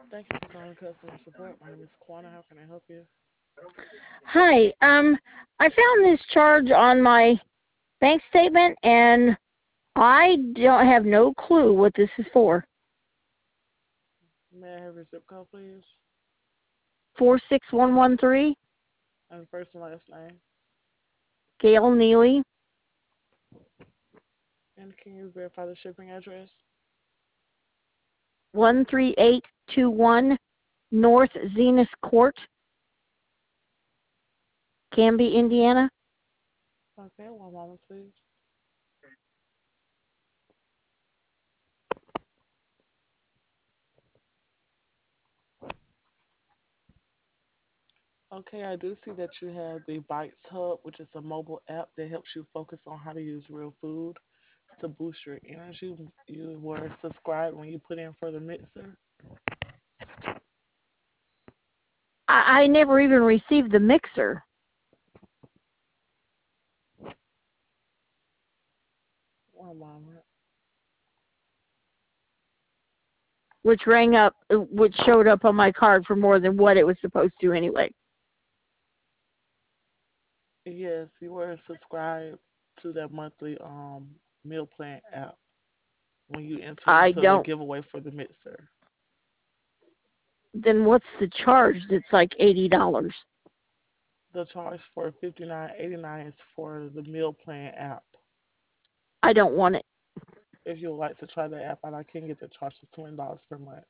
Thank you for calling customer support. My name is Kwana. How can I help you? Hi. I found this charge on my bank statement, and I don't have no clue what this is for. May I have your zip code, please? 46113, And first and last name. Gail Neely, And can you verify the shipping address? 13821 North Zenith Court, Canby, Indiana. Okay, one moment, please. Okay, I do see that you have the Bites Hub, which is a mobile app that helps you focus on how to use real food to boost your energy. You were subscribed when you put in for the mixer. I never even received the mixer, One moment. which showed up on my card for more than what it was supposed to anyway. Yes, you were subscribed to that monthly meal plan app when you enter I into the don't. giveaway for the mixer. Then what's the charge that's like $80? The charge for 59.89 is for the meal plan app. I don't want it. If you would like to try the app out, I can get the charge to $20 per month.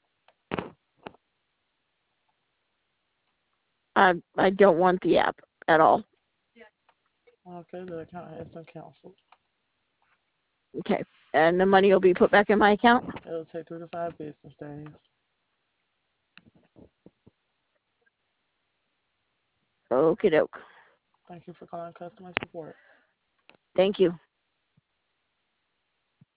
I don't want the app at all. Okay, the account has been canceled. Okay. And the money will be put back in my account? It'll take 3 to 5 business days. Okie doke. Thank you for calling customer support. Thank you.